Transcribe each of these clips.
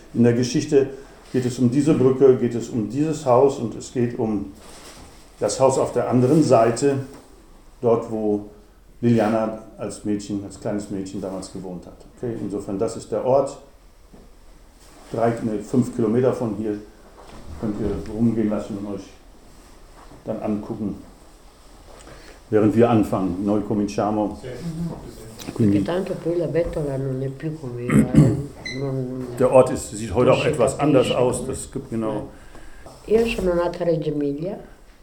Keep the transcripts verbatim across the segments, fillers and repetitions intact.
In der Geschichte geht es um diese Brücke, geht es um dieses Haus und es geht um das Haus auf der anderen Seite, dort wo Liliana als Mädchen, als kleines Mädchen damals gewohnt hat. Okay, insofern, das ist der Ort. Drei, ne, fünf Kilometer von hier könnt ihr rumgehen lassen und euch dann angucken, während wir anfangen. Noi cominciamo. Quindi, tanto poi la Bettola non è più come era. Non, der Ort ist, sieht heute auch etwas anders aus. Das gibt genau. Io sono nata a Reggio Emilia,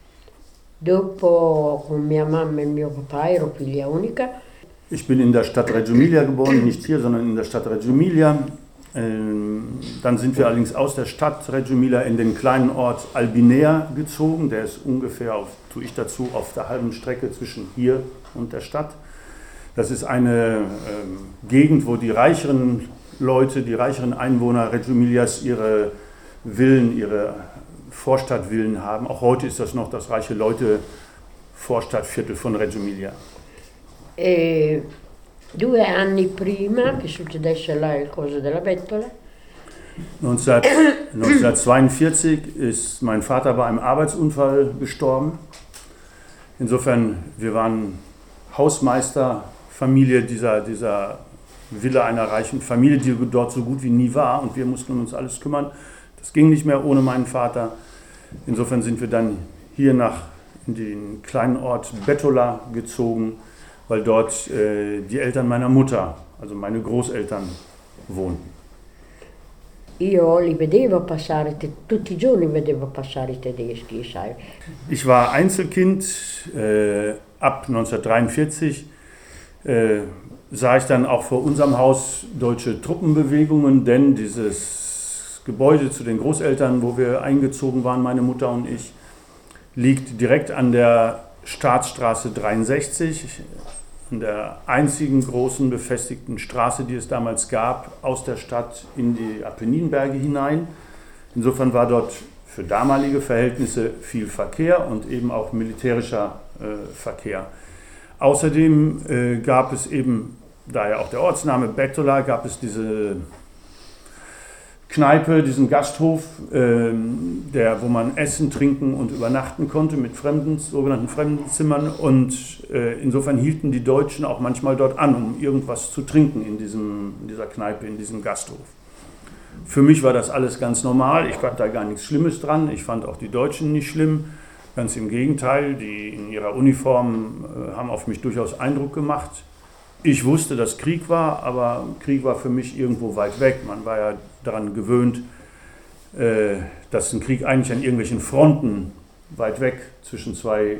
dopo con mia mamma e mio papà ero figlia unica. Ich bin in der Stadt Reggio Emilia geboren, nicht hier, sondern in der Stadt Reggio Emilia. Dann sind wir allerdings aus der Stadt Reggio Emilia in den kleinen Ort Albinea gezogen. Der ist ungefähr, auf, tue ich dazu, auf der halben Strecke zwischen hier und der Stadt. Das ist eine ähm, Gegend, wo die reicheren Leute, die reicheren Einwohner Reggio Emilias ihre Villen, ihre Vorstadtvillen haben. Auch heute ist das noch das reiche Leute-Vorstadtviertel von Reggio Emilia. E due anni prima che succedesse là il coso della Bettola. neunzehnhundertzweiundvierzig ist mein Vater bei einem Arbeitsunfall gestorben. Insofern, wir waren Hausmeisterfamilie dieser, dieser Villa einer reichen Familie, die dort so gut wie nie war und wir mussten uns alles kümmern. Das ging nicht mehr ohne meinen Vater. Insofern sind wir dann hier nach in den kleinen Ort Bettola gezogen, weil dort äh, die Eltern meiner Mutter, also meine Großeltern, wohnten. Io li vedevo passare, tutti i giorni vedevo passare i tedeschi, sai. Ich war Einzelkind. Äh, ab neunzehnhundertdreiundvierzig äh, sah ich dann auch vor unserem Haus deutsche Truppenbewegungen, denn dieses Gebäude zu den Großeltern, wo wir eingezogen waren, meine Mutter und ich, liegt direkt an der Staatsstraße dreiundsechzig, an der einzigen großen befestigten Straße, die es damals gab, aus der Stadt in die Apenninberge hinein. Insofern war dort für damalige Verhältnisse viel Verkehr und eben auch militärischer äh, Verkehr. Außerdem äh, gab es eben, daher auch der Ortsname Bettola, gab es diese Kneipe, diesen Gasthof, äh, der, wo man essen, trinken und übernachten konnte mit fremden, sogenannten Fremdenzimmern. Und äh, insofern hielten die Deutschen auch manchmal dort an, um irgendwas zu trinken in, diesem, in dieser Kneipe, in diesem Gasthof. Für mich war das alles ganz normal, ich fand da gar nichts Schlimmes dran, ich fand auch die Deutschen nicht schlimm, ganz im Gegenteil, die in ihrer Uniform äh, haben auf mich durchaus Eindruck gemacht. Ich wusste, dass Krieg war, aber Krieg war für mich irgendwo weit weg. Man war ja daran gewöhnt, äh, dass ein Krieg eigentlich an irgendwelchen Fronten weit weg zwischen zwei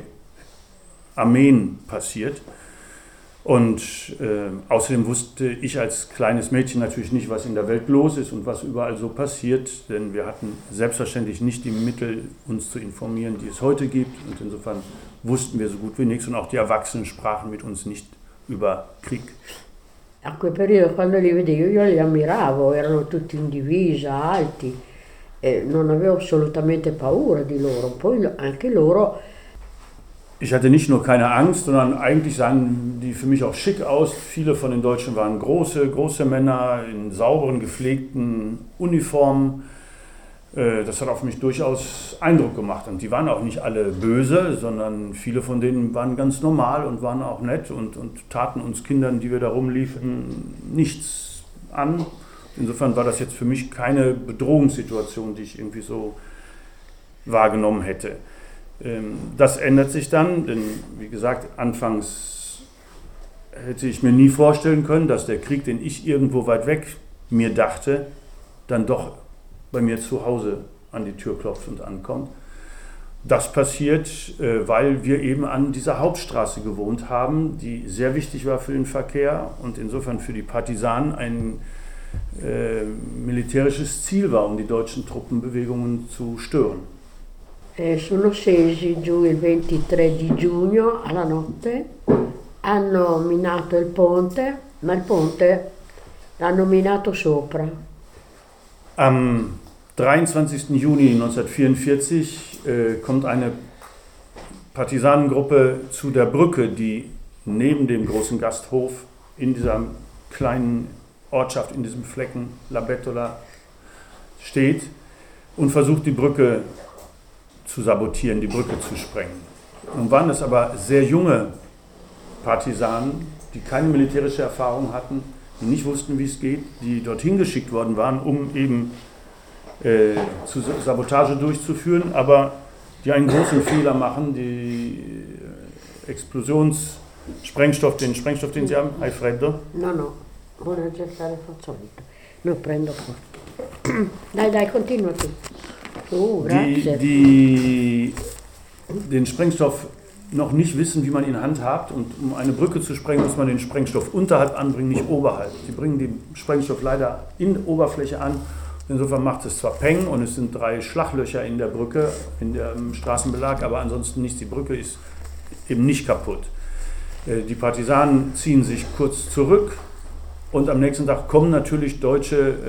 Armeen passiert. Und äh, außerdem wusste ich als kleines Mädchen natürlich nicht, was in der Welt los ist und was überall so passiert, denn wir hatten selbstverständlich nicht die Mittel, uns zu informieren, die es heute gibt. Und insofern wussten wir so gut wie nichts und auch die Erwachsenen sprachen mit uns nicht über Krieg. A quel periodo, quando li vedevo, io li ammiravo, erano tutti in divisa, alti, e non avevo assolutamente paura di loro. Poi anche loro. Ich hatte nicht nur keine Angst, sondern eigentlich sahen die für mich auch schick aus. Viele von den Deutschen waren große, große Männer in sauberen, gepflegten Uniformen. Das hat auf mich durchaus Eindruck gemacht. Und die waren auch nicht alle böse, sondern viele von denen waren ganz normal und waren auch nett und, und taten uns Kindern, die wir da rumliefen, nichts an. Insofern war das jetzt für mich keine Bedrohungssituation, die ich irgendwie so wahrgenommen hätte. Das ändert sich dann, denn wie gesagt, anfangs hätte ich mir nie vorstellen können, dass der Krieg, den ich irgendwo weit weg mir dachte, dann doch bei mir zu Hause an die Tür klopft und ankommt. Das passiert, weil wir eben an dieser Hauptstraße gewohnt haben, die sehr wichtig war für den Verkehr und insofern für die Partisanen ein äh, militärisches Ziel war, um die deutschen Truppenbewegungen zu stören. Eh, sono scesi giù il ventitré di giugno alla notte, hanno minato il ponte, ma il ponte l'hanno minato sopra. Am dreiundzwanzigsten Juni neunzehnhundertvierundvierzig äh, kommt eine Partisanengruppe zu der Brücke, die neben dem großen Gasthof in dieser kleinen Ortschaft, in diesem Flecken La Bettola steht und versucht, die Brücke zu sabotieren, die Brücke zu sprengen. Nun waren es aber sehr junge Partisanen, die keine militärische Erfahrung hatten, die nicht wussten, wie es geht, die dorthin geschickt worden waren, um eben äh, zu Sabotage durchzuführen, aber die einen großen Fehler machen, die Explosionssprengstoff, den Sprengstoff, den sie haben, hai freddo? No, no, vuole gettare fazzoletto. No, prendo qua. Dai, dai, continua tu. Oh, grazie. Die, die den Sprengstoff noch nicht wissen, wie man ihn handhabt, und um eine Brücke zu sprengen, muss man den Sprengstoff unterhalb anbringen, nicht oberhalb. Sie bringen den Sprengstoff leider in der Oberfläche an. Insofern macht es zwar Peng und es sind drei Schlaglöcher in der Brücke, in dem Straßenbelag, aber ansonsten nichts. Die Brücke ist eben nicht kaputt. Die Partisanen ziehen sich kurz zurück und am nächsten Tag kommen natürlich deutsche äh,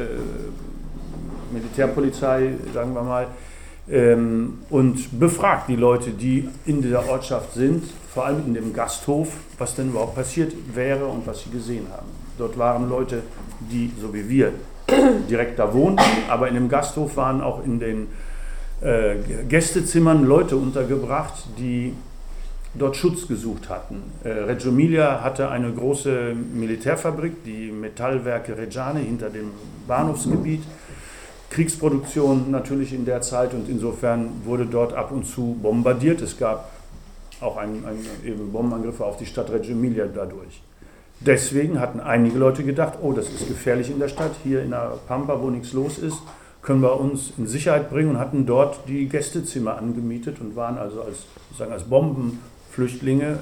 Militärpolizei, sagen wir mal, ähm, und befragt die Leute, die in dieser Ortschaft sind, vor allem in dem Gasthof, was denn überhaupt passiert wäre und was sie gesehen haben. Dort waren Leute, die, so wie wir, direkt da wohnten, aber in dem Gasthof waren auch in den äh, Gästezimmern Leute untergebracht, die dort Schutz gesucht hatten. Äh, Reggio Emilia hatte eine große Militärfabrik, die Metallwerke Reggiane hinter dem Bahnhofsgebiet. Kriegsproduktion natürlich in der Zeit, und insofern wurde dort ab und zu bombardiert. Es gab auch ein, ein, eben Bombenangriffe auf die Stadt Reggio Emilia dadurch. Deswegen hatten einige Leute gedacht, oh, das ist gefährlich in der Stadt, hier in der Pampa, wo nichts los ist, können wir uns in Sicherheit bringen, und hatten dort die Gästezimmer angemietet und waren also als, sozusagen als Bombenflüchtlinge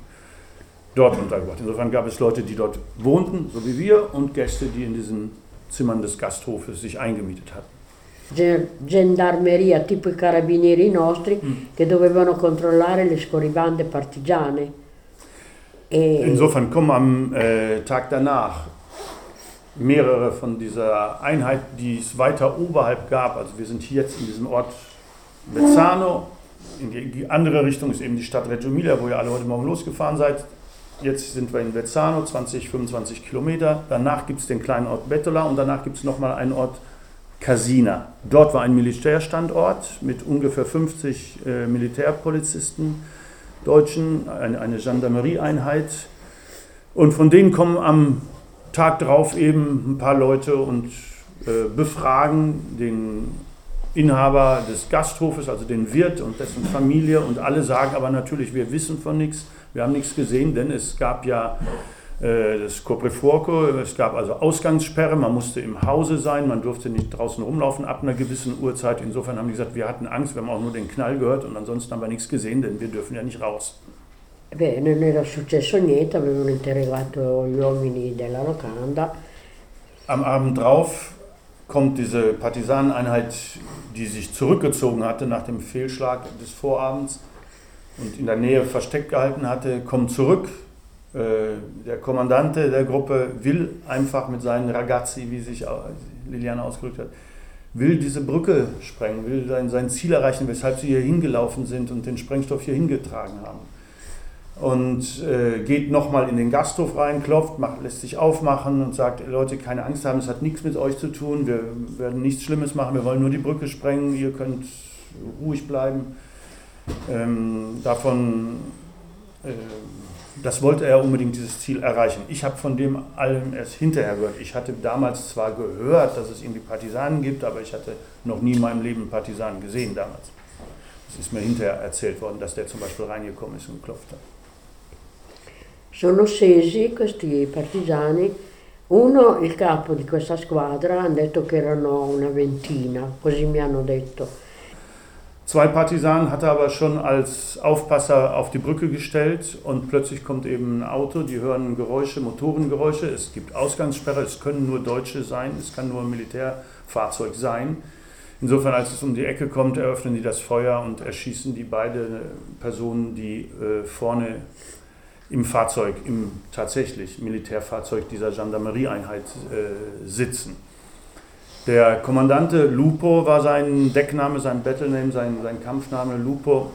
dort untergebracht. Insofern gab es Leute, die dort wohnten, so wie wir, und Gäste, die in diesen Zimmern des Gasthofes sich eingemietet hatten. Gendarmeria, tipo i carabinieri nostri, mm. che dovevano controllare le scorribande partigiane. Insofern kommen am äh, Tag danach mehrere von dieser Einheit, die es weiter oberhalb gab. Also wir sind hier jetzt in diesem Ort Vezzano. In die, die andere Richtung ist eben die Stadt Reggio Emilia, wo ihr alle heute Morgen losgefahren seid. Jetzt sind wir in Vezzano, zwanzig, fünfundzwanzig Kilometer. Danach gibt es den kleinen Ort Bettola und danach gibt es nochmal einen Ort Casina. Dort war ein Militärstandort mit ungefähr fünfzig äh, Militärpolizisten, Deutschen, eine, eine Gendarmerieeinheit, und von denen kommen am Tag drauf eben ein paar Leute und äh, befragen den Inhaber des Gasthofes, also den Wirt und dessen Familie, und alle sagen aber natürlich, wir wissen von nichts, wir haben nichts gesehen, denn es gab ja äh, das Coprifuoco, es gab also Ausgangssperre, man musste im Hause sein, man durfte nicht draußen rumlaufen ab einer gewissen Uhrzeit. Insofern haben die gesagt, wir hatten Angst, wir haben auch nur den Knall gehört und ansonsten haben wir nichts gesehen, denn wir dürfen ja nicht raus. Beh, non era successo niente, avevano interrogato gli uomini della locanda. Am Abend drauf kommt diese Partisaneneinheit, die sich zurückgezogen hatte nach dem Fehlschlag des Vorabends und in der Nähe versteckt gehalten hatte, kommt zurück. Der Kommandante der Gruppe will einfach mit seinen Ragazzi, wie sich Liliana ausgedrückt hat, will diese Brücke sprengen, will sein, sein Ziel erreichen, weshalb sie hier hingelaufen sind und den Sprengstoff hier hingetragen haben. Und äh, geht nochmal in den Gasthof rein, klopft, macht, lässt sich aufmachen und sagt, Leute, keine Angst haben, es hat nichts mit euch zu tun, wir werden nichts Schlimmes machen, wir wollen nur die Brücke sprengen, ihr könnt ruhig bleiben. Ähm, davon... Äh, Das wollte er unbedingt, dieses Ziel erreichen. Ich habe von dem allem erst hinterher gehört. Ich hatte damals zwar gehört, dass es irgendwie Partisanen gibt, aber ich hatte noch nie in meinem Leben einen Partisanen gesehen damals. Es ist mir hinterher erzählt worden, dass der zum Beispiel reingekommen ist und geklopft hat. Sono scesi questi partigiani. Uno, il capo di questa squadra, hanno detto che erano una ventina, così mi hanno detto. Zwei Partisanen hatte aber schon als Aufpasser auf die Brücke gestellt, und plötzlich kommt eben ein Auto, die hören Geräusche, Motorengeräusche, es gibt Ausgangssperre, es können nur Deutsche sein, es kann nur ein Militärfahrzeug sein. Insofern, als es um die Ecke kommt, eröffnen die das Feuer und erschießen die beiden Personen, die äh, vorne im Fahrzeug, im tatsächlich Militärfahrzeug dieser Gendarmerieeinheit äh, sitzen. Der Kommandante Lupo war sein Deckname, sein Battlename, sein, sein Kampfname Lupo.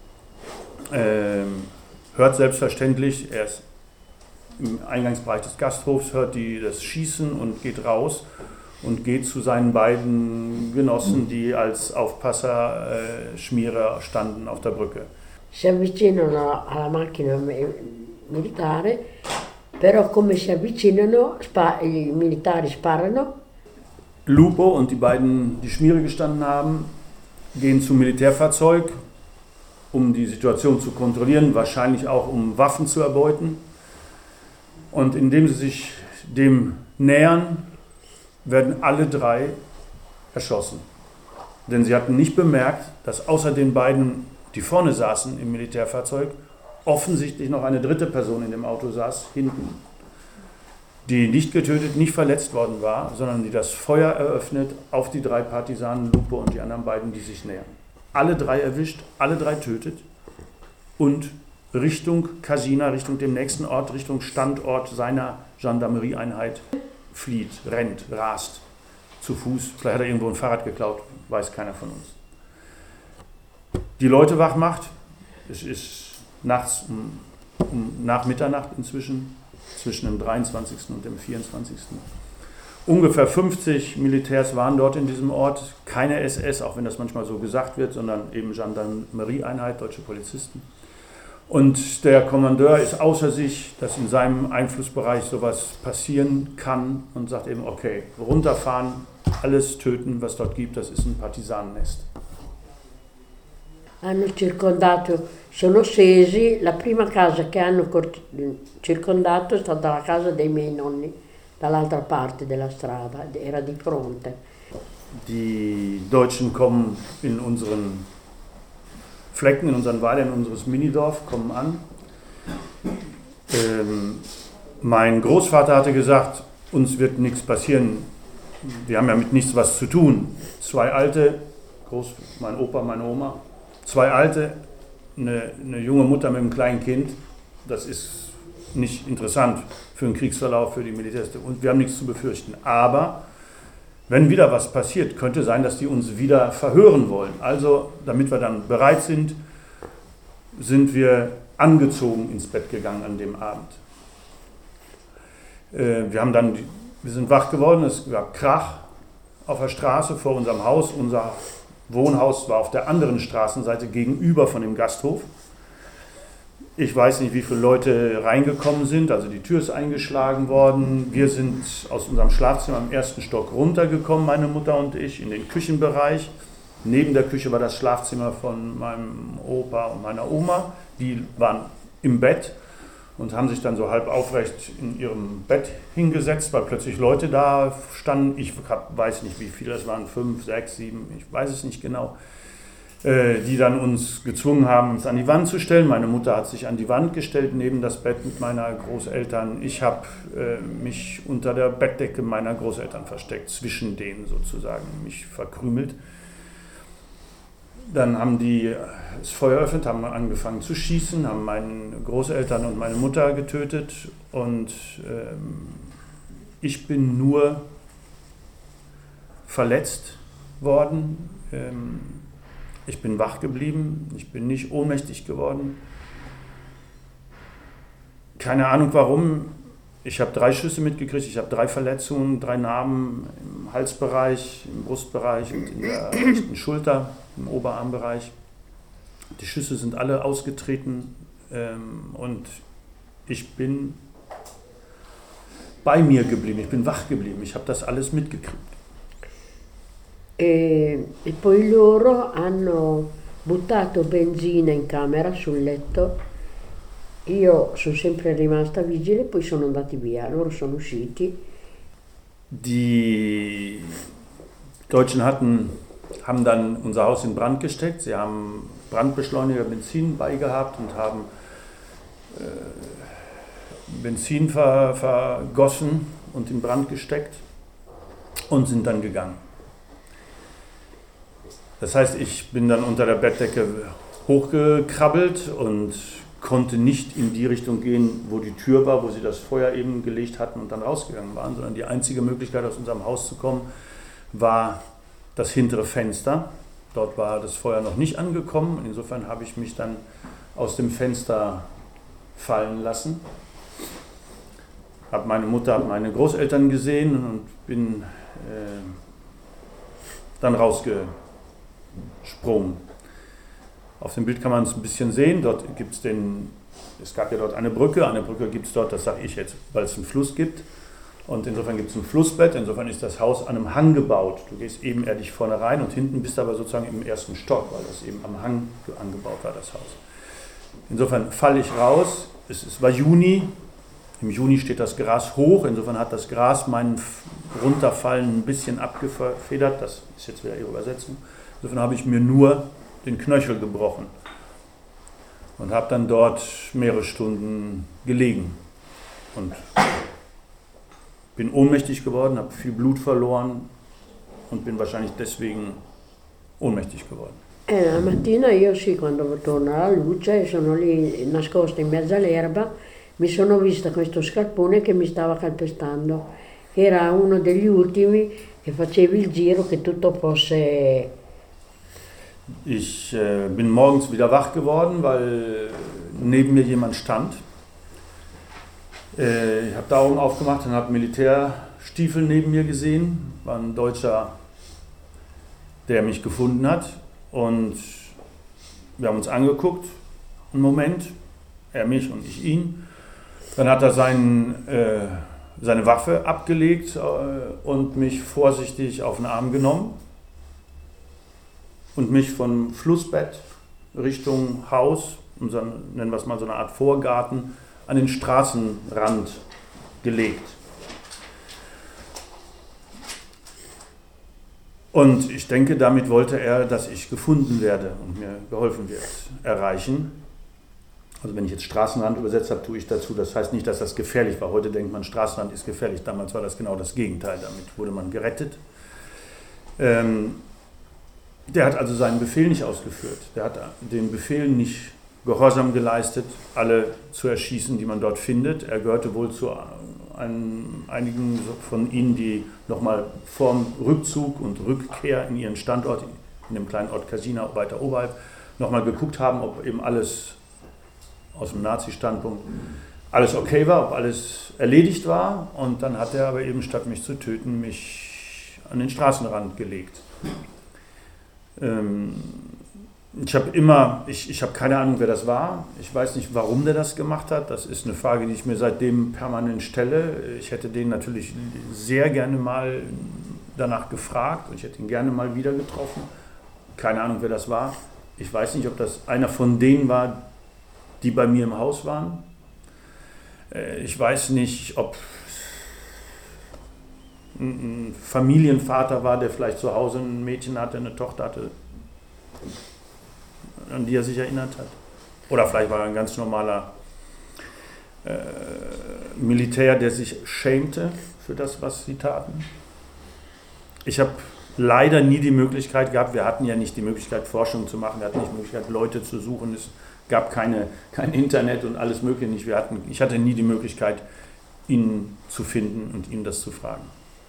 Ähm, hört selbstverständlich, er ist im Eingangsbereich des Gasthofs, hört die, das Schießen und geht raus und geht zu seinen beiden Genossen, die als Aufpasser, äh, Schmierer standen auf der Brücke. Si avvicinano alla macchina militare, però come si avvicinano spa- i militari sparano. Lupo und die beiden, die Schmiere gestanden haben, gehen zum Militärfahrzeug, um die Situation zu kontrollieren, wahrscheinlich auch um Waffen zu erbeuten. Und indem sie sich dem nähern, werden alle drei erschossen. Denn sie hatten nicht bemerkt, dass außer den beiden, die vorne saßen im Militärfahrzeug, offensichtlich noch eine dritte Person in dem Auto saß, hinten, die nicht getötet, nicht verletzt worden war, sondern die das Feuer eröffnet auf die drei Partisanen, Lupo und die anderen beiden, die sich nähern. Alle drei erwischt, alle drei tötet und Richtung Casina, Richtung dem nächsten Ort, Richtung Standort seiner Gendarmerieeinheit flieht, rennt, rast, zu Fuß. Vielleicht hat er irgendwo ein Fahrrad geklaut, weiß keiner von uns. Die Leute wach macht, es ist nachts um, um, nach Mitternacht inzwischen, zwischen dem dreiundzwanzigsten und dem vierundzwanzigsten Ungefähr fünfzig Militärs waren dort in diesem Ort, keine S S, auch wenn das manchmal so gesagt wird, sondern eben Gendarmerieeinheit, deutsche Polizisten. Und der Kommandeur ist außer sich, dass in seinem Einflussbereich sowas passieren kann und sagt eben, okay, runterfahren, alles töten, was dort gibt, das ist ein Partisanennest. Hanno circondato, sono scesi, la prima casa che hanno circondato è stata la casa dei miei nonni, dall'altra parte della strada, era di fronte. Die Deutschen kommen in unseren Flecken, in unseren Weilern, in unseres Minidorf, kommen an. Ähm, mein Großvater hatte gesagt, uns wird nichts passieren, wir haben ja mit nichts was zu tun. Zwei Alte, Groß, mein Opa, meine Oma, zwei Alte, eine, eine junge Mutter mit einem kleinen Kind, das ist nicht interessant für einen Kriegsverlauf, für die Militärs. Und wir haben nichts zu befürchten. Aber wenn wieder was passiert, könnte sein, dass die uns wieder verhören wollen. Also, damit wir dann bereit sind, sind wir angezogen ins Bett gegangen an dem Abend. Äh, wir haben dann, wir sind wach geworden, es gab Krach auf der Straße vor unserem Haus. Unser Wohnhaus war auf der anderen Straßenseite gegenüber von dem Gasthof. Ich weiß nicht, wie viele Leute reingekommen sind, also die Tür ist eingeschlagen worden. Wir sind aus unserem Schlafzimmer im ersten Stock runtergekommen, meine Mutter und ich, in den Küchenbereich. Neben der Küche war das Schlafzimmer von meinem Opa und meiner Oma. Die waren im Bett und haben sich dann so halb aufrecht in ihrem Bett hingesetzt, weil plötzlich Leute da standen. Ich weiß nicht, wie viele, das waren fünf, sechs, sieben, ich weiß es nicht genau. Die dann uns gezwungen haben, uns an die Wand zu stellen. Meine Mutter hat sich an die Wand gestellt, neben das Bett mit meiner Großeltern. Ich habe äh, mich unter der Bettdecke meiner Großeltern versteckt, zwischen denen sozusagen, mich verkrümelt. Dann haben die das Feuer eröffnet, haben angefangen zu schießen, haben meine Großeltern und meine Mutter getötet. Und ähm, ich bin nur verletzt worden. Ähm, Ich bin wach geblieben, ich bin nicht ohnmächtig geworden. Keine Ahnung warum. Ich habe drei Schüsse mitgekriegt, ich habe drei Verletzungen, drei Narben im Halsbereich, im Brustbereich und in der rechten Schulter, im Oberarmbereich. Die Schüsse sind alle ausgetreten ähm, und ich bin bei mir geblieben, ich bin wach geblieben, ich habe das alles mitgekriegt. E, e poi loro hanno buttato benzina in camera sul letto, io sono sempre rimasta vigile, poi sono andati via, loro sono usciti. Die Deutschen hatten, haben dann unser Haus in Brand gesteckt, sie haben Brandbeschleuniger Benzin beigehabt und haben äh, Benzin ver, vergossen und in Brand gesteckt und sind dann gegangen. Das heißt, ich bin dann unter der Bettdecke hochgekrabbelt und konnte nicht in die Richtung gehen, wo die Tür war, wo sie das Feuer eben gelegt hatten und dann rausgegangen waren, sondern die einzige Möglichkeit, aus unserem Haus zu kommen, war das hintere Fenster. Dort war das Feuer noch nicht angekommen. Insofern habe ich mich dann aus dem Fenster fallen lassen. Habe meine Mutter, habe meine Großeltern gesehen und bin äh, dann rausgesprungen. Auf dem Bild kann man es ein bisschen sehen, dort gibt es den, es gab ja dort eine Brücke, eine Brücke gibt es dort, das sage ich jetzt, weil es einen Fluss gibt. Und insofern gibt es ein Flussbett, insofern ist das Haus an einem Hang gebaut. Du gehst ebenerdig vorne rein und hinten bist du aber sozusagen im ersten Stock, weil das eben am Hang angebaut war, das Haus. Insofern falle ich raus, es, es war Juni, im Juni steht das Gras hoch, insofern hat das Gras mein Runterfallen ein bisschen abgefedert, das ist jetzt wieder ihre Übersetzung. Insofern habe ich mir nur den Knöchel gebrochen und habe dann dort mehrere Stunden gelegen und bin ohnmächtig geworden, habe viel Blut verloren und bin wahrscheinlich deswegen ohnmächtig geworden. E la mattina io sì, quando torno alla luce, sono lì nascosta in mezzo all'erba, mi sono vista questo scarpone che mi stava calpestando. Era uno degli ultimi che facevi il giro che tutto fosse... Ich äh, bin morgens wieder wach geworden, weil neben mir jemand stand. Äh, ich habe die Augen aufgemacht und habe Militärstiefel neben mir gesehen. War ein Deutscher, der mich gefunden hat. Und wir haben uns angeguckt, einen Moment, er mich und ich ihn. Dann hat er seinen, äh, seine Waffe abgelegt äh, und mich vorsichtig auf den Arm genommen und mich vom Flussbett Richtung Haus, so, nennen wir es mal so eine Art Vorgarten, an den Straßenrand gelegt. Und ich denke, damit wollte er, dass ich gefunden werde und mir geholfen wird, erreichen. Also wenn ich jetzt Straßenrand übersetzt habe, tue ich dazu, das heißt nicht, dass das gefährlich war. Heute denkt man, Straßenrand ist gefährlich. Damals war das genau das Gegenteil. Damit wurde man gerettet. Ähm, der hat also seinen Befehl nicht ausgeführt. Der hat den Befehl nicht Gehorsam geleistet, alle zu erschießen, die man dort findet. Er gehörte wohl zu ein, einigen von ihnen, die nochmal vorm Rückzug und Rückkehr in ihren Standort, in dem kleinen Ort Kasina weiter oberhalb, nochmal geguckt haben, ob eben alles aus dem Nazi-Standpunkt alles okay war, ob alles erledigt war. Und dann hat er aber eben, statt mich zu töten, mich an den Straßenrand gelegt. Ähm, Ich habe immer, ich, ich habe keine Ahnung, wer das war. Ich weiß nicht, warum der das gemacht hat. Das ist eine Frage, die ich mir seitdem permanent stelle. Ich hätte den natürlich sehr gerne mal danach gefragt und ich hätte ihn gerne mal wieder getroffen. Keine Ahnung, wer das war. Ich weiß nicht, ob das einer von denen war, die bei mir im Haus waren. Ich weiß nicht, ob ein Familienvater war, der vielleicht zu Hause ein Mädchen hatte, eine Tochter hatte, an die er sich erinnert hat. Oder vielleicht war er ein ganz normaler äh, Militär, der sich schämte für das, was sie taten. Ich habe leider nie die Möglichkeit gehabt, wir hatten ja nicht die Möglichkeit, Forschung zu machen, wir hatten nicht die Möglichkeit, Leute zu suchen, es gab keine, kein Internet und alles Mögliche nicht. Wir hatten, ich hatte nie die Möglichkeit, ihn zu finden und ihn das zu fragen.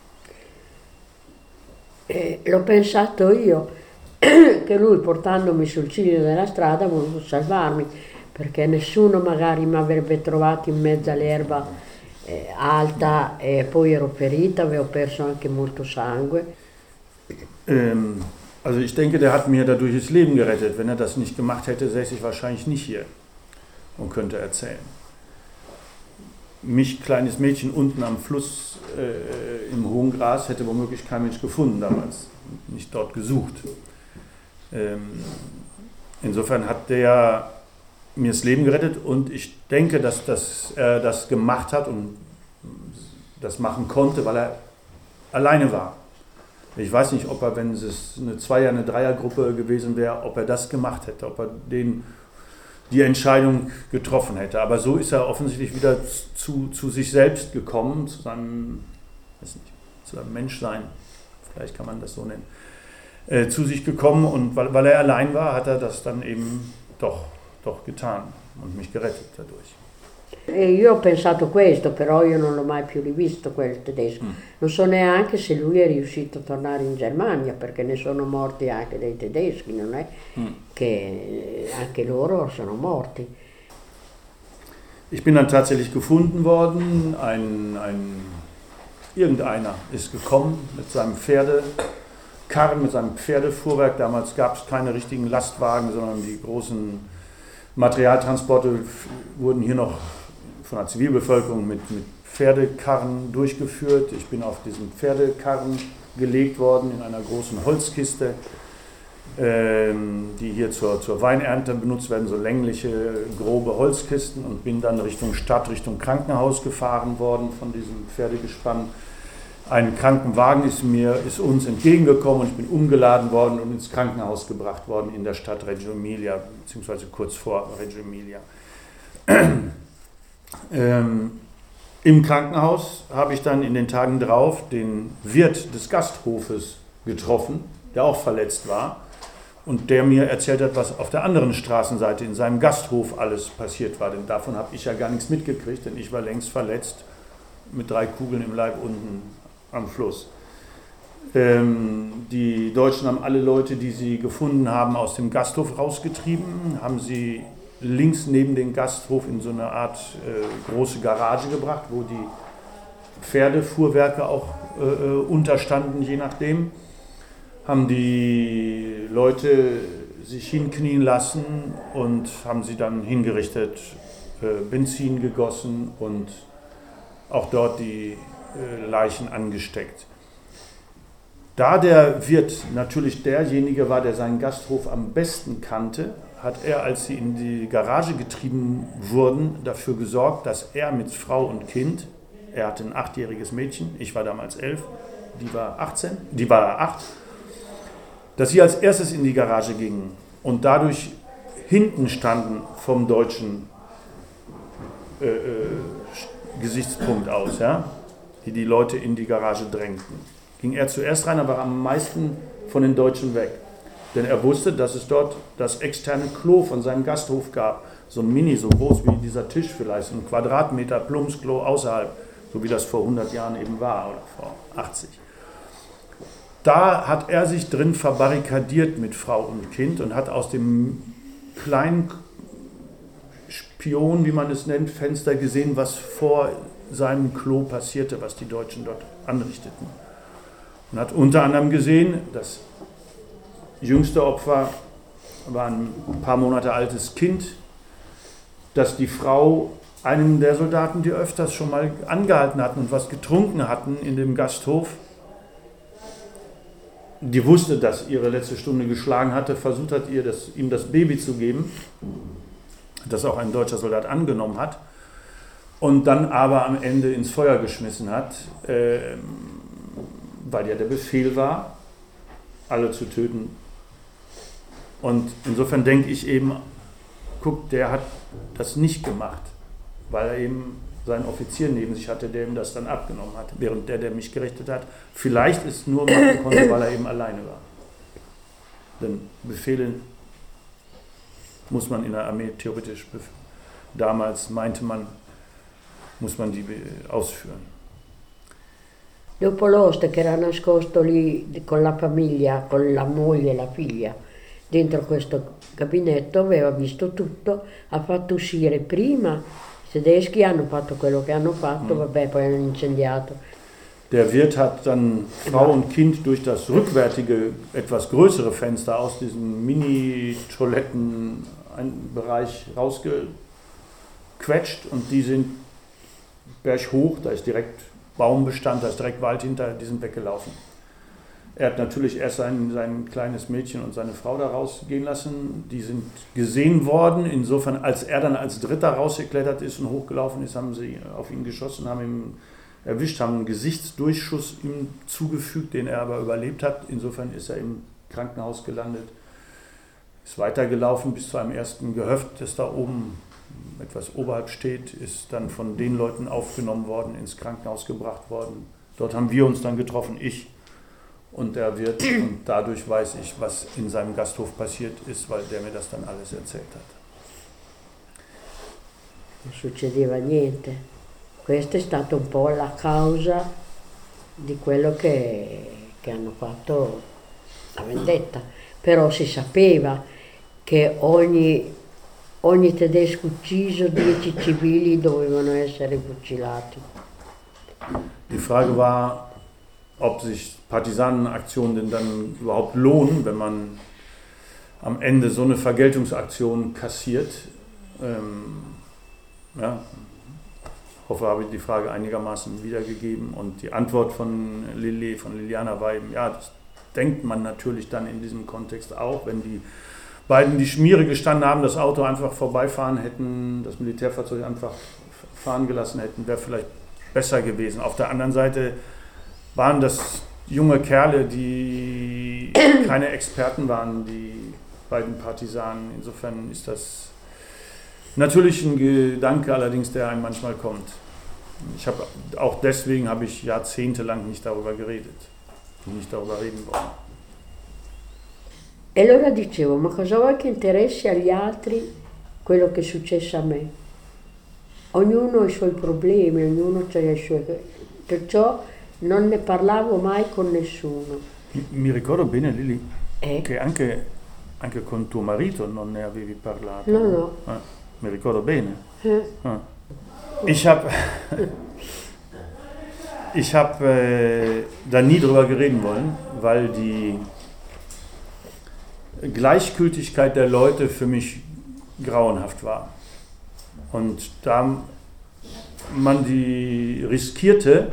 Eh, l'ho pensato io. Che lui portandomi sul ciglio della strada ha voluto salvarmi, perché nessuno magari mi avrebbe trovato in mezzo all'erba eh, alta e poi ero ferita, avevo perso anche molto sangue. Ähm, also ich denke, der hat mir dadurch das Leben gerettet. Wenn er das nicht gemacht hätte, säße ich wahrscheinlich nicht hier und könnte erzählen. Mich, kleines Mädchen, unten am Fluss äh, im hohen Gras, hätte womöglich kein Mensch gefunden damals, nicht dort gesucht. Ähm, insofern hat der mir das Leben gerettet und ich denke, dass, dass er das gemacht hat und das machen konnte, weil er alleine war. Ich weiß nicht, ob er, wenn es eine Zweier-, eine Dreiergruppe gewesen wäre, ob er das gemacht hätte, ob er den, die Entscheidung getroffen hätte. Aber so ist er offensichtlich wieder zu, zu sich selbst gekommen, zu seinem, weiß nicht, zu seinem Menschsein, vielleicht kann man das so nennen. Zu sich gekommen und weil, weil er allein war, hat er das dann eben doch, doch getan und mich gerettet dadurch. E io ho pensato questo, però io non l'ho mai più rivisto quel tedesco. Mm. Non so neanche se lui è riuscito a tornare in Germania, perché ne sono morti anche dei tedeschi, non è mm. che anche loro sono morti. Ich bin dann tatsächlich gefunden worden, ein, ein irgendeiner ist gekommen mit seinem Pferdekarren, mit seinem Pferdefuhrwerk. Damals gab es keine richtigen Lastwagen, sondern die großen Materialtransporte wurden hier noch von der Zivilbevölkerung mit, mit Pferdekarren durchgeführt. Ich bin auf diesen Pferdekarren gelegt worden in einer großen Holzkiste, ähm, die hier zur, zur Weinernte benutzt werden, so längliche, grobe Holzkisten, und bin dann Richtung Stadt, Richtung Krankenhaus gefahren worden von diesem Pferdegespann. Ein Krankenwagen ist mir, ist uns entgegengekommen und ich bin umgeladen worden und ins Krankenhaus gebracht worden in der Stadt Reggio Emilia, beziehungsweise kurz vor Reggio Emilia. ähm, Im Krankenhaus habe ich dann in den Tagen drauf den Wirt des Gasthofes getroffen, der auch verletzt war und der mir erzählt hat, was auf der anderen Straßenseite in seinem Gasthof alles passiert war. Denn davon habe ich ja gar nichts mitgekriegt, denn ich war längst verletzt mit drei Kugeln im Leib unten am Fluss. Ähm, die Deutschen haben alle Leute, die sie gefunden haben, aus dem Gasthof rausgetrieben, haben sie links neben den Gasthof in so eine Art äh, große Garage gebracht, wo die Pferdefuhrwerke auch äh, unterstanden, je nachdem. Haben die Leute sich hinknien lassen und haben sie dann hingerichtet, äh, Benzin gegossen und auch dort die äh, Leichen angesteckt. Da der Wirt natürlich derjenige war, der seinen Gasthof am besten kannte, hat er, als sie in die Garage getrieben wurden, dafür gesorgt, dass er mit Frau und Kind, er hatte ein achtjähriges Mädchen, ich war damals elf, die war achtzehn, die war acht, dass sie als erstes in die Garage gingen und dadurch hinten standen vom deutschen äh, äh, Gesichtspunkt aus, ja, die die Leute in die Garage drängten. Ging er zuerst rein, aber am meisten von den Deutschen weg. Denn er wusste, dass es dort das externe Klo von seinem Gasthof gab. So ein Mini, so groß wie dieser Tisch vielleicht, ein Quadratmeter Plumpsklo außerhalb, so wie das vor hundert Jahren eben war oder vor achtzig. Da hat er sich drin verbarrikadiert mit Frau und Kind und hat aus dem kleinen Spion, wie man es nennt, Fenster gesehen, was vor seinem Klo passierte, was die Deutschen dort anrichteten. Und hat unter anderem gesehen, das jüngste Opfer war ein paar Monate altes Kind, dass die Frau einem der Soldaten, die öfters schon mal angehalten hatten und was getrunken hatten in dem Gasthof, die wusste, dass ihre letzte Stunde geschlagen hatte, versucht hat, ihr das, ihm das Baby zu geben, das auch ein deutscher Soldat angenommen hat, und dann aber am Ende ins Feuer geschmissen hat, äh, weil ja der Befehl war, alle zu töten. Und insofern denke ich eben, guck, der hat das nicht gemacht, weil er eben seinen Offizier neben sich hatte, der ihm das dann abgenommen hat, während der, der mich gerichtet hat, vielleicht es nur machen konnte, weil er eben alleine war. Denn Befehle muss man in der Armee theoretisch, damals meinte man, muss man die ausführen. Dopo l'oste che era nascosto lì con la famiglia, con la moglie e la figlia, dentro questo gabinetto aveva visto tutto, ha fatto uscire prima, i tedeschi hanno fatto quello che hanno fatto, mm. vabbè, poi hanno incendiato. Der Wirt hat dann Frau und Kind durch das rückwärtige, etwas größere Fenster aus diesem Mini-Toilettenbereich rausgequetscht und die sind berghoch, da ist direkt Baumbestand, da ist direkt Wald hinter, die sind weggelaufen. Er hat natürlich erst sein, sein kleines Mädchen und seine Frau da rausgehen lassen, die sind gesehen worden, insofern als er dann als Dritter rausgeklettert ist und hochgelaufen ist, haben sie auf ihn geschossen, haben ihn erwischt, haben einen Gesichtsdurchschuss ihm zugefügt, den er aber überlebt hat, insofern ist er im Krankenhaus gelandet, ist weitergelaufen bis zu einem ersten Gehöft, das da oben etwas oberhalb steht, ist dann von den Leuten aufgenommen worden, ins Krankenhaus gebracht worden. Dort haben wir uns dann getroffen, ich und der Wirt, und dadurch weiß ich, was in seinem Gasthof passiert ist, weil der mir das dann alles erzählt hat. Non succedeva niente. Questa è stata un po' la causa di quello che, che hanno fatto la vendetta. Però si sapeva che ogni Ogni tedesco ucciso, dieci civili dovevano essere fucilati. Die Frage war, ob sich Partisanenaktionen denn dann überhaupt lohnen, wenn man am Ende so eine Vergeltungsaktion kassiert. Ähm, ja, ich hoffe, habe ich die Frage einigermaßen wiedergegeben. Und die Antwort von Lilly, von Liliana war eben, ja, das denkt man natürlich dann in diesem Kontext auch, wenn die beiden die Schmiere gestanden haben, das Auto einfach vorbeifahren hätten, das Militärfahrzeug einfach fahren gelassen hätten, wäre vielleicht besser gewesen. Auf der anderen Seite waren das junge Kerle, die keine Experten waren, die beiden Partisanen. Insofern ist das natürlich ein Gedanke allerdings, der einem manchmal kommt. Ich habe auch deswegen habe ich jahrzehntelang nicht darüber geredet, nicht darüber reden wollen. E allora dicevo, ma cosa vuoi che interessi agli altri quello che è successo a me? Ognuno ha i suoi problemi, ognuno ha i suoi... Perciò non ne parlavo mai con nessuno. Mi ricordo bene, Lilly, eh? che anche, anche con tuo marito non ne avevi parlato. No, no. Eh, mi ricordo bene. Eh. Eh. Ich habe ich hab, äh, da nie drüber reden wollen, weil die Gleichgültigkeit der Leute für mich grauenhaft war. Und da man die riskierte,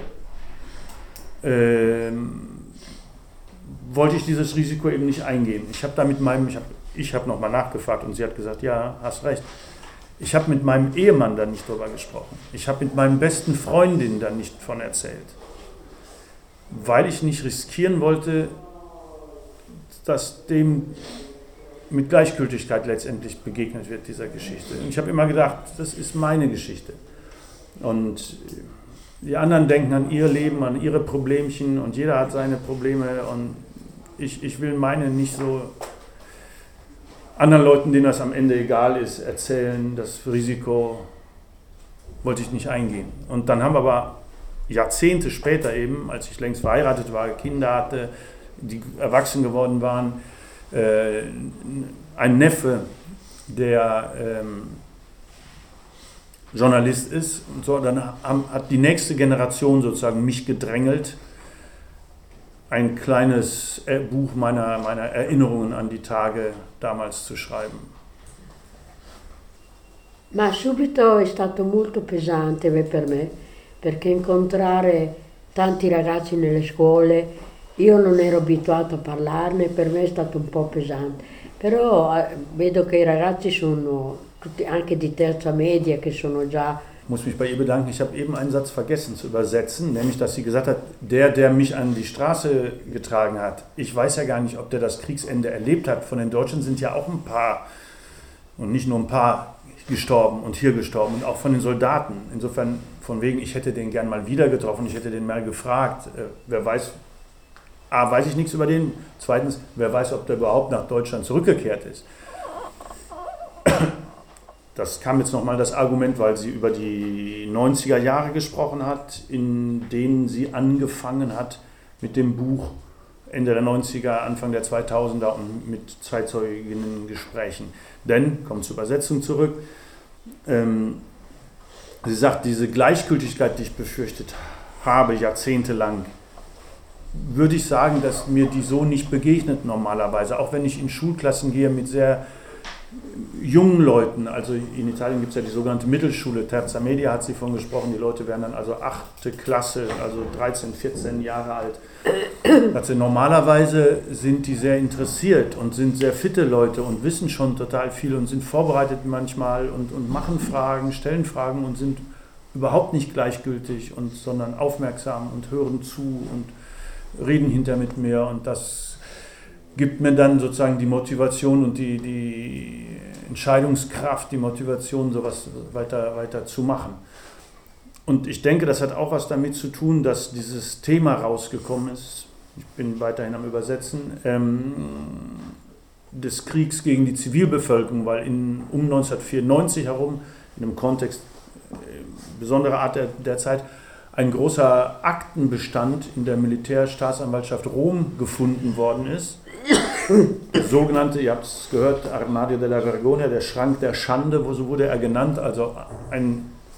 äh, wollte ich dieses Risiko eben nicht eingehen. Ich habe da mit meinem, ich habe ich hab nochmal nachgefragt und sie hat gesagt, ja, hast recht. Ich habe mit meinem Ehemann da nicht drüber gesprochen. Ich habe mit meinen besten Freundinnen da nicht von erzählt. Weil ich nicht riskieren wollte, dass dem mit Gleichgültigkeit letztendlich begegnet wird, dieser Geschichte. Und ich habe immer gedacht, das ist meine Geschichte. Und die anderen denken an ihr Leben, an ihre Problemchen und jeder hat seine Probleme und ich, ich will meine nicht so anderen Leuten, denen das am Ende egal ist, erzählen. Das Risiko wollte ich nicht eingehen. Und dann haben wir aber Jahrzehnte später eben, als ich längst verheiratet war, Kinder hatte, die erwachsen geworden waren, äh, ein Neffe, der ähm, Journalist ist. Und so, dann haben, hat die nächste Generation sozusagen mich gedrängelt, ein kleines Buch meiner, meiner Erinnerungen an die Tage damals zu schreiben. Ma subito è stato molto pesante per me, perché incontrare tanti ragazzi nelle scuole, io non ero abituato a parlarne, per me è stato un po' pesante. Però eh, vedo che i ragazzi sono tutti anche di terza media, che sono già... Ich muss mich bei ihr bedanken, ich habe eben einen Satz vergessen zu übersetzen, nämlich, dass sie gesagt hat, der, der mich an die Straße getragen hat, ich weiß ja gar nicht, ob der das Kriegsende erlebt hat. Von den Deutschen sind ja auch ein paar, und nicht nur ein paar, gestorben und hier gestorben und auch von den Soldaten. Insofern, von wegen, ich hätte den gern mal wieder getroffen, ich hätte den mal gefragt, äh, wer weiß, A, weiß ich nichts über den, zweitens, wer weiß, ob der überhaupt nach Deutschland zurückgekehrt ist. Das kam jetzt nochmal das Argument, weil sie über die neunziger Jahre gesprochen hat, in denen sie angefangen hat mit dem Buch Ende der neunziger, Anfang der zweitausender und mit zeitzeuginnen Gesprächen. Denn, kommt zur Übersetzung zurück, ähm, sie sagt, diese Gleichgültigkeit, die ich befürchtet habe, jahrzehntelang, würde ich sagen, dass mir die so nicht begegnet normalerweise. Auch wenn ich in Schulklassen gehe mit sehr jungen Leuten, also in Italien gibt es ja die sogenannte Mittelschule, Terza Media hat sie von gesprochen, die Leute werden dann also achte Klasse, also dreizehn, vierzehn Jahre alt. Also normalerweise sind die sehr interessiert und sind sehr fitte Leute und wissen schon total viel und sind vorbereitet manchmal und, und machen Fragen, stellen Fragen und sind überhaupt nicht gleichgültig, und, sondern aufmerksam und hören zu und reden hinter mit mir, und das gibt mir dann sozusagen die Motivation und die, die Entscheidungskraft, die Motivation, sowas weiter, weiter zu machen. Und ich denke, das hat auch was damit zu tun, dass dieses Thema rausgekommen ist, ich bin weiterhin am Übersetzen, ähm, des Kriegs gegen die Zivilbevölkerung, weil in, um neunzehnhundertvierundneunzig herum, in einem Kontext äh, besonderer Art der, der Zeit, ein großer Aktenbestand in der Militärstaatsanwaltschaft Rom gefunden worden ist. Der sogenannte, ihr habt es gehört, Armadio della Vergogna, der Schrank der Schande, wo so wurde er genannt, also ein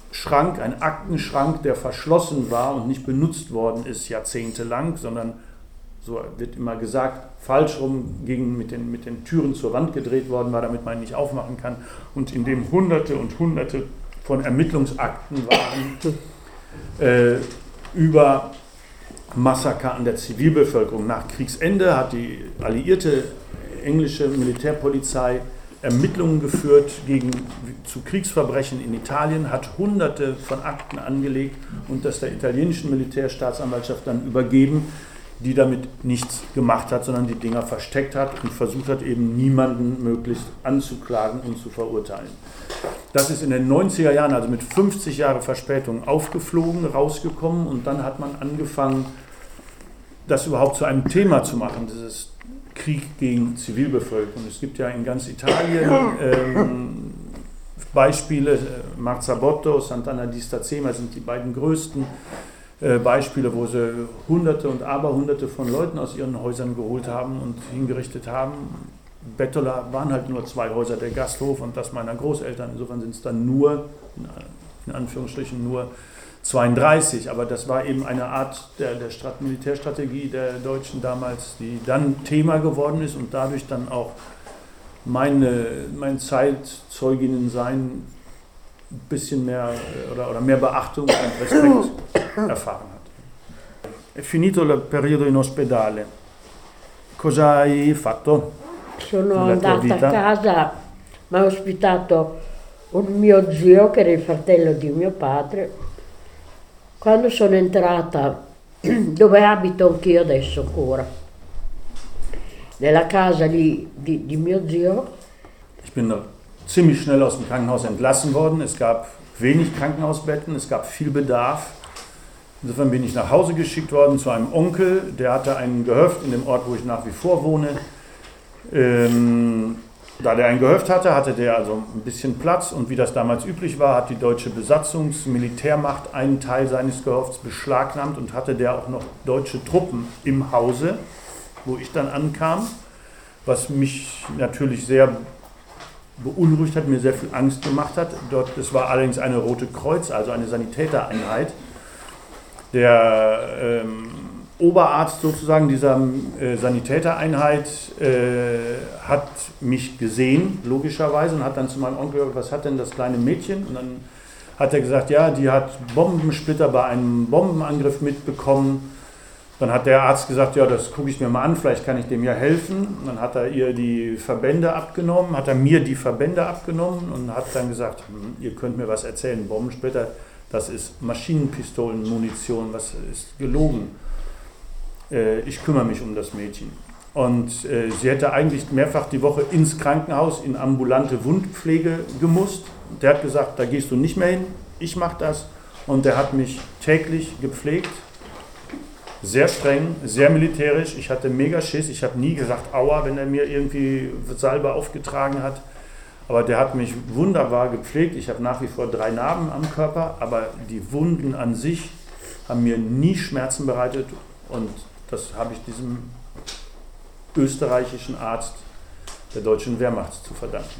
Schrank, ein Aktenschrank, der verschlossen war und nicht benutzt worden ist jahrzehntelang, sondern, so wird immer gesagt, falsch rum gegen, mit, den, mit den Türen zur Wand gedreht worden war, damit man ihn nicht aufmachen kann, und in dem Hunderte und Hunderte von Ermittlungsakten waren äh, über Massaker an der Zivilbevölkerung. Nach Kriegsende hat die alliierte englische Militärpolizei Ermittlungen geführt gegen, zu Kriegsverbrechen in Italien, hat Hunderte von Akten angelegt und das der italienischen Militärstaatsanwaltschaft dann übergeben, die damit nichts gemacht hat, sondern die Dinger versteckt hat und versucht hat, eben niemanden möglichst anzuklagen und zu verurteilen. Das ist in den neunziger Jahren, also mit fünfzig Jahre Verspätung, aufgeflogen, rausgekommen, und dann hat man angefangen, das überhaupt zu einem Thema zu machen, dieses Krieg gegen Zivilbevölkerung. Es gibt ja in ganz Italien ähm, Beispiele, Marzabotto, Sant'Anna di Stazzema sind die beiden größten äh, Beispiele, wo sie Hunderte und Aberhunderte von Leuten aus ihren Häusern geholt haben und hingerichtet haben. Bettola waren halt nur zwei Häuser, der Gasthof und das meiner Großeltern. Insofern sind es dann nur, in Anführungsstrichen, nur zweiunddreißig, aber das war eben eine Art der, der Strat- Militärstrategie der Deutschen damals, die dann Thema geworden ist und dadurch dann auch meine, mein Zeitzeuginnensein ein bisschen mehr oder, oder mehr Beachtung und Respekt erfahren hat. È finito il periodo in ospedale. Cosa hai fatto? Sono andata a casa, mi ha ospitato un mio zio che era il fratello di mio padre. Quando sono entrata dove abito anch'io adesso ancora, nella casa lì di, di mio zio. Ich bin ziemlich schnell aus dem Krankenhaus entlassen worden. Es gab wenig Krankenhausbetten, es gab viel Bedarf. Insofern bin ich nach Hause geschickt worden zu einem Onkel, der hatte ein Gehöft in dem Ort, wo ich nach wie vor wohne. Ähm, Da der ein Gehöft hatte, hatte der also ein bisschen Platz, und wie das damals üblich war, hat die deutsche Besatzungsmilitärmacht einen Teil seines Gehöfts beschlagnahmt und hatte der auch noch deutsche Truppen im Hause, wo ich dann ankam, was mich natürlich sehr beunruhigt hat, mir sehr viel Angst gemacht hat. Dort, das war allerdings eine Rote Kreuz, also eine Sanitätereinheit. Der ähm, Oberarzt sozusagen dieser äh, Sanitätereinheit äh, hat mich gesehen, logischerweise, und hat dann zu meinem Onkel gesagt, was hat denn das kleine Mädchen? Und dann hat er gesagt, ja, die hat Bombensplitter bei einem Bombenangriff mitbekommen. Dann hat der Arzt gesagt, ja, das gucke ich mir mal an, vielleicht kann ich dem ja helfen. Dann hat er ihr die Verbände abgenommen, hat er mir die Verbände abgenommen und hat dann gesagt, hm, ihr könnt mir was erzählen, Bombensplitter, das ist Maschinenpistolenmunition, was ist gelogen. Ich kümmere mich um das Mädchen. Und äh, sie hätte eigentlich mehrfach die Woche ins Krankenhaus, in ambulante Wundpflege gemusst. Der hat gesagt, da gehst du nicht mehr hin, ich mache das. Und der hat mich täglich gepflegt, sehr streng, sehr militärisch. Ich hatte mega Schiss, ich habe nie gesagt, aua, wenn er mir irgendwie Salbe aufgetragen hat. Aber der hat mich wunderbar gepflegt. Ich habe nach wie vor drei Narben am Körper, aber die Wunden an sich haben mir nie Schmerzen bereitet. Und das habe ich diesem österreichischen Arzt der deutschen Wehrmacht zu verdanken.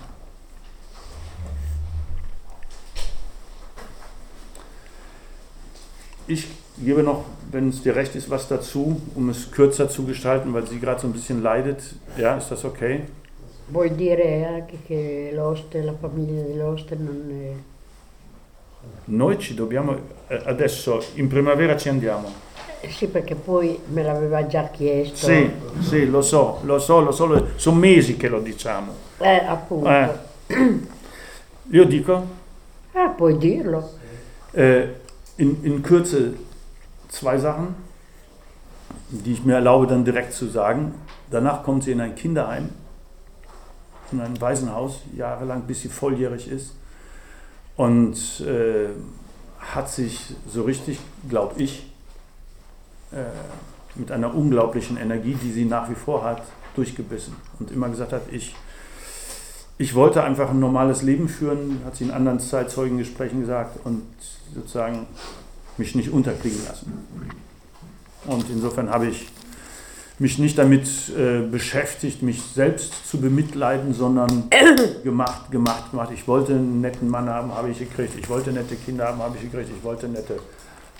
Ich gebe noch, wenn es dir recht ist, was dazu, um es kürzer zu gestalten, weil sie gerade so ein bisschen leidet. Ja, ist das okay? Vuoi dire anche che l'oste, la famiglia dell'oste non è... Noi ci dobbiamo, adesso in primavera ci andiamo. Sì, perché poi me l'aveva già chiesto. Sì, sì, lo so, lo so, lo so, sono mesi che lo diciamo. Eh, appunto. Eh. Io dico? Ah, puoi dirlo. Äh, in, in Kürze zwei Sachen, die ich mir erlaube dann direkt zu sagen. Danach kommt sie in ein Kinderheim, in ein Waisenhaus, jahrelang, bis sie volljährig ist. Und äh, hat sich so richtig, glaube ich, äh, mit einer unglaublichen Energie, die sie nach wie vor hat, durchgebissen. Und immer gesagt hat, ich, ich wollte einfach ein normales Leben führen, hat sie in anderen Zeitzeugengesprächen gesagt, und sozusagen mich nicht unterkriegen lassen. Und insofern habe ich mich nicht damit äh, beschäftigt, mich selbst zu bemitleiden, sondern gemacht, gemacht, gemacht. Ich wollte einen netten Mann haben, habe ich gekriegt. Ich wollte nette Kinder haben, habe ich gekriegt. Ich wollte nette äh,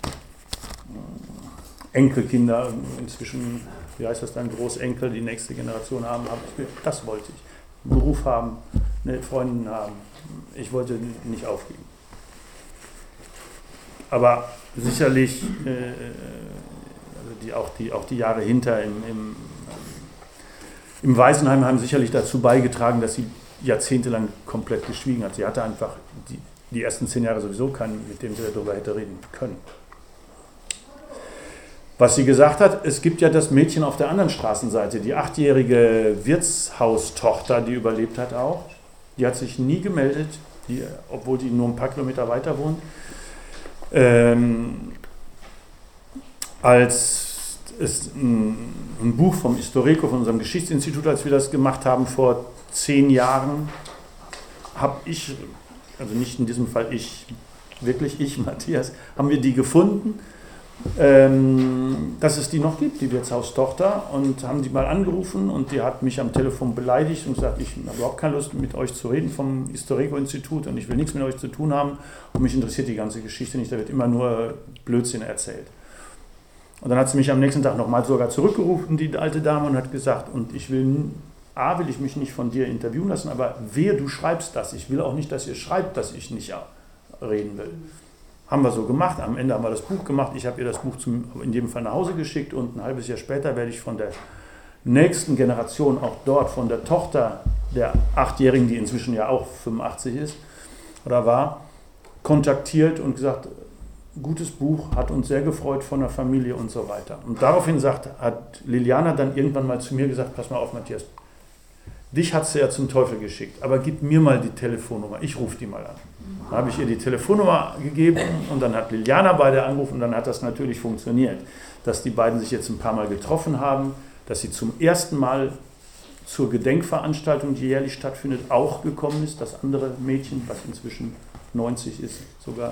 Enkelkinder, inzwischen, wie heißt das dann, Großenkel, die nächste Generation haben, habe ich gekriegt. Das wollte ich. Einen Beruf haben, eine Freundin haben. Ich wollte nicht aufgeben. Aber sicherlich, äh, also die, auch, die, auch die Jahre hinter im, im, im Waisenheim haben sicherlich dazu beigetragen, dass sie jahrzehntelang komplett geschwiegen hat. Sie hatte einfach die, die ersten zehn Jahre sowieso keinen, mit dem sie darüber hätte reden können. Was sie gesagt hat, es gibt ja das Mädchen auf der anderen Straßenseite, die achtjährige Wirtshaustochter, die überlebt hat auch. Die hat sich nie gemeldet, die, obwohl die nur ein paar Kilometer weiter wohnt. Ähm, als es ein, ein Buch vom Historico, von unserem Geschichtsinstitut, als wir das gemacht haben vor zehn Jahren, habe ich, also nicht in diesem Fall ich, wirklich ich, Matthias, haben wir die gefunden, ähm, dass es die noch gibt, die Wirtshaustochter, und haben die mal angerufen und die hat mich am Telefon beleidigt und gesagt, ich habe überhaupt keine Lust mit euch zu reden vom Historico-Institut und ich will nichts mit euch zu tun haben und mich interessiert die ganze Geschichte nicht, da wird immer nur Blödsinn erzählt. Und dann hat sie mich am nächsten Tag nochmal sogar zurückgerufen, die alte Dame, und hat gesagt, und ich will, A, will ich mich nicht von dir interviewen lassen, aber wehe, du schreibst das, ich will auch nicht, dass ihr schreibt, dass ich nicht reden will. Haben wir so gemacht, am Ende haben wir das Buch gemacht, ich habe ihr das Buch zum, in jedem Fall nach Hause geschickt und ein halbes Jahr später werde ich von der nächsten Generation, auch dort von der Tochter der Achtjährigen, die inzwischen ja auch fünfundachtzig ist oder war, kontaktiert und gesagt, gutes Buch, hat uns sehr gefreut von der Familie und so weiter. Und daraufhin sagt, hat Liliana dann irgendwann mal zu mir gesagt, pass mal auf, Matthias, dich hat sie ja zum Teufel geschickt, aber gib mir mal die Telefonnummer, ich rufe die mal an. Dann habe ich ihr die Telefonnummer gegeben und dann hat Liliana bei der angerufen und dann hat das natürlich funktioniert, dass die beiden sich jetzt ein paar Mal getroffen haben, dass sie zum ersten Mal zur Gedenkveranstaltung, die jährlich stattfindet, auch gekommen ist, das andere Mädchen, was inzwischen neunzig ist sogar.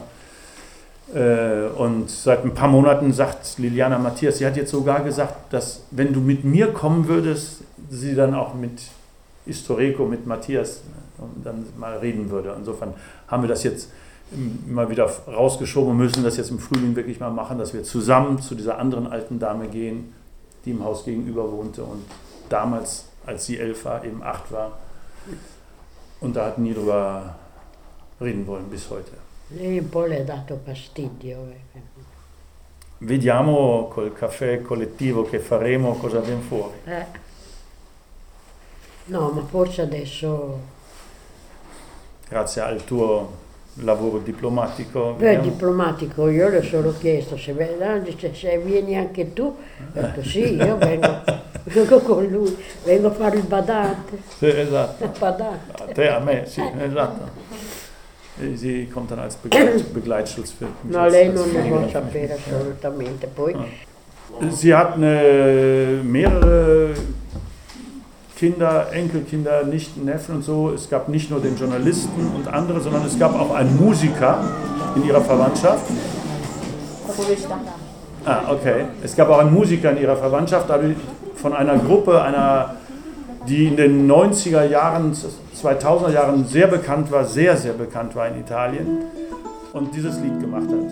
Und seit ein paar Monaten sagt Liliana Matthias, sie hat jetzt sogar gesagt, dass wenn du mit mir kommen würdest, sie dann auch mit Historico, mit Matthias dann mal reden würde. Insofern haben wir das jetzt immer wieder rausgeschoben und müssen das jetzt im Frühling wirklich mal machen, dass wir zusammen zu dieser anderen alten Dame gehen, die im Haus gegenüber wohnte und damals, als sie elf war, eben acht war. Und da hat nie drüber reden wollen bis heute. Lei un po' le ha dato fastidio. Vediamo col caffè collettivo che faremo cosa viene fuori. Eh. No, ma forse adesso... Grazie al tuo lavoro diplomatico. Beh, diplomatico, io le ho solo chiesto se, se, se vieni anche tu, ho detto sì, io vengo, vengo con lui, vengo a fare il badante. Sì, esatto. Il badante. A te, a me, sì, esatto. Sie kommt dann als Begleit, Begleitschutz für mich. No, lei non ne può sapere assolutamente. Poi. Sie hat eine, mehrere Kinder, Enkelkinder, Nichten, Neffen und so. Es gab nicht nur den Journalisten und andere, sondern es gab auch einen Musiker in ihrer Verwandtschaft. Ah, okay. Es gab auch einen Musiker in ihrer Verwandtschaft, dadurch von einer Gruppe, einer, die in den neunziger Jahren, zweitausender Jahren sehr bekannt war, sehr, sehr bekannt war in Italien und dieses Lied gemacht hat.